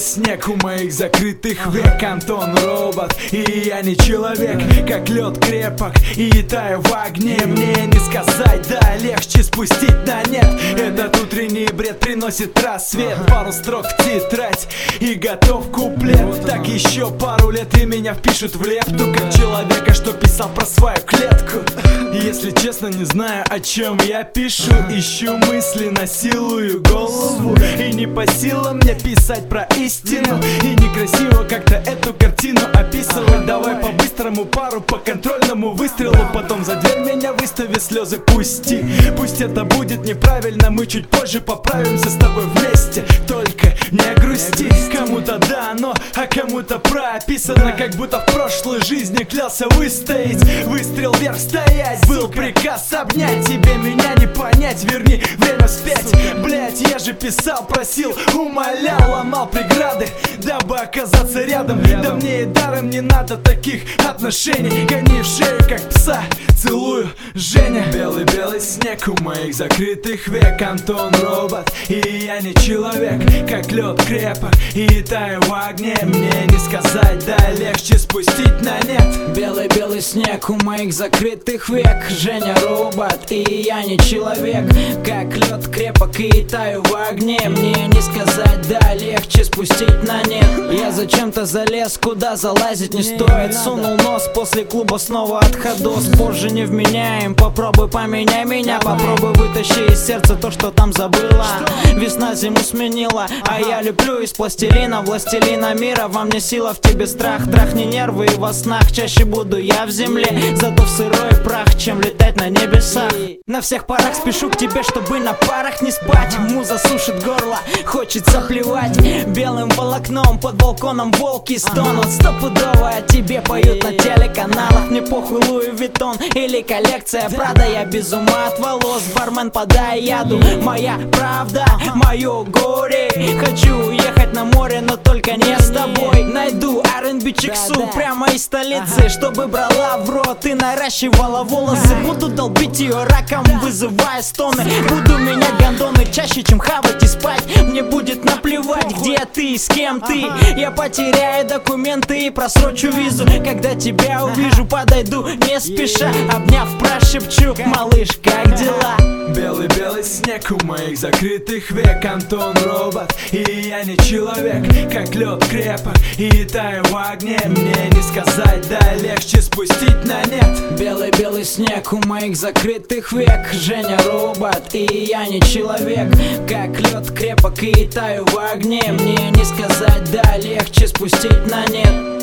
снег у моих закрытых век. Антон робот, и я не человек. Как лед крепок, и таю в огне. Мне не сказать, да, легче спустить на нет. Этот утренний бред приносит рассвет. Пару строк в тетрадь, и готов куплет. Так еще пару лет, и меня впишут в лепту, как человека, что писал про свою клетку. Если честно, не знаю, о чем я пишу. Ищу мысли, насилую голову. И не по силам мне писать про истину. И некрасиво как-то эту картину описывать. Давай по-быстрому пару по контрольному выстрелу. Потом за дверь меня выстави, слезы пусти. Пусть это будет неправильно, мы чуть позже поправимся с тобой вместе. Только не грусти. Кому-то дано, а кому-то прописано. Как будто в прошлой жизни клялся выстоять. Выстрел вверх стоять. Был приказ обнять, тебе меня не понять. Верни время вспять. Блять, я же писал, просил, умолял, ломал преграды, дабы оказаться рядом. Да мне и даром не надо таких отношений. Гони в шею, как пса, целую, Женя. Белый-белый снег у моих закрытых век. Антон робот, и я не человек. Как лед крепок, и таю в огне. Мне не сказать, да, легче спустить на нет. Белый-белый снег у моих закрытых век. Женя робот, и я не человек. Как лед крепок, и таю в огне. Мне не сказать, да, легче спустить на нет. Я зачем-то залез, куда залазить не стоит. Сунул нос после клуба, снова отходос. Позже не вменяем, попробуй поменяй меня. Попробуй вытащи из сердца то, что там забыла. Весна зиму сменила, а я леплю из пластилина. Властелина мира, во мне сила, в тебе страх. Трахни нервы и во снах, чаще буду я в земле. Зато в сырой прах, чем летать на небесах. На всех парах спешу к тебе, чтобы на парах не спать. Муза сушит горло, хочется плевать. Белым волокном под балконом волки стонут. Стопудово о тебе поют на телеканалах. Мне похуй Луи Виттон или коллекция Прада. Я без ума от волос, бармен подай яду. Моя правда, мое горе. Хочу уехать на море, но только не с тобой. Найду R&B чиксу прямо из столицы, чтобы брала в рот и наращивала волосы. Буду долбить ее раком, вызывая стоны. Буду менять гондоны чаще, чем хавать и спать. Мне будет наплевать, где ты и с кем ты. Я потеряю документы и просрочу визу. Когда тебя увижу, подойду не спеша. Обняв, прошепчу: малыш, как дела? Белый-белый снег у моих закрытых век. Антон робот, и я не человек. Как лед крепок, и таю в огне. Мне не сказать, да, легче спустить на нет. Белый-белый снег у моих закрытых век. Женя робот, и я не человек. Как лед крепок, и таю в огне. Мне не сказать, да, легче спустить на нет.